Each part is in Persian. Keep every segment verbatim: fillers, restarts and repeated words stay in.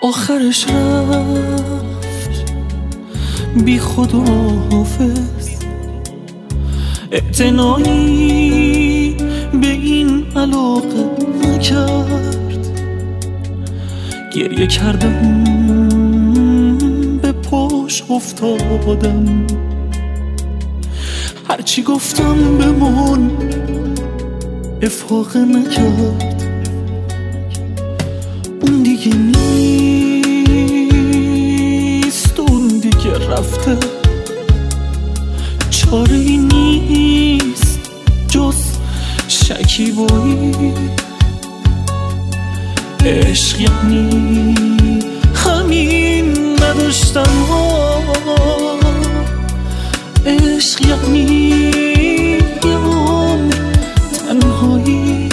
آخرش رفت بی خود و حافظ، اعتنایی به این علاقه نکرد. گریه کردم به پاش افتادم، هرچی گفتم بمون افاقه نکرد. اون دیگه نیست، اون دیگه رفته، چاره ای نیست جز شکیبایی. عشق یعنی همین نداشتن ها، عشق یعنی یه عمر تنهایی.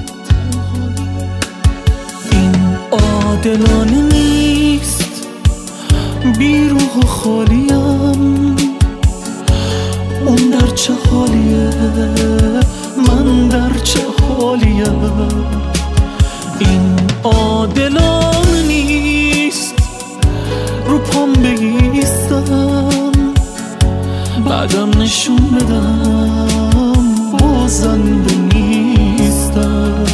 این عادلانه نیست، بی روح و خالیم. اون در چه حالیه، من در چه حالیم. این عادلانه نیست، رو پام بایستم بعدم نشون بدم بازنده نیستم.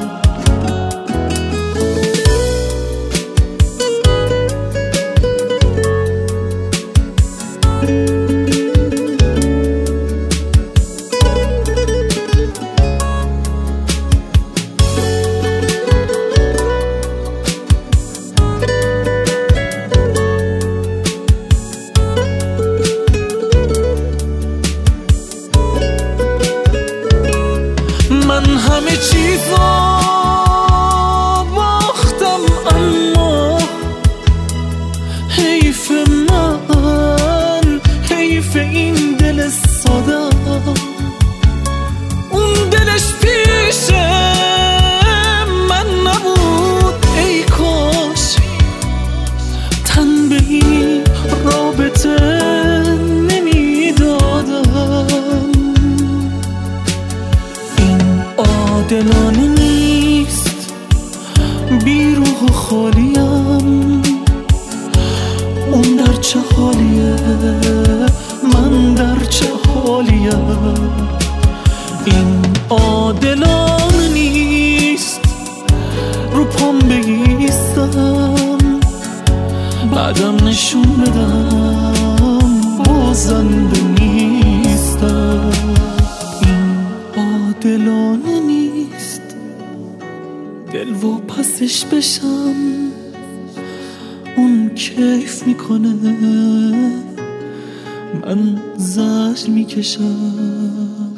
من همه چیزا باختم، اما حیف من، حیف این دل ساده. اون دلش پیش من نبود، ای کاش تن به این رابطه نمیدادم. عادلانه نیست، بی روح و خالیم. اون در چه حالیه، من در چه حالیم. این عادلانه نیست، رو پام بایستم بعدم نشون بدم بازنده نیستم. عادلانه نیست دل و پسش بشم، اون کیف میکنه من زجر میکشم.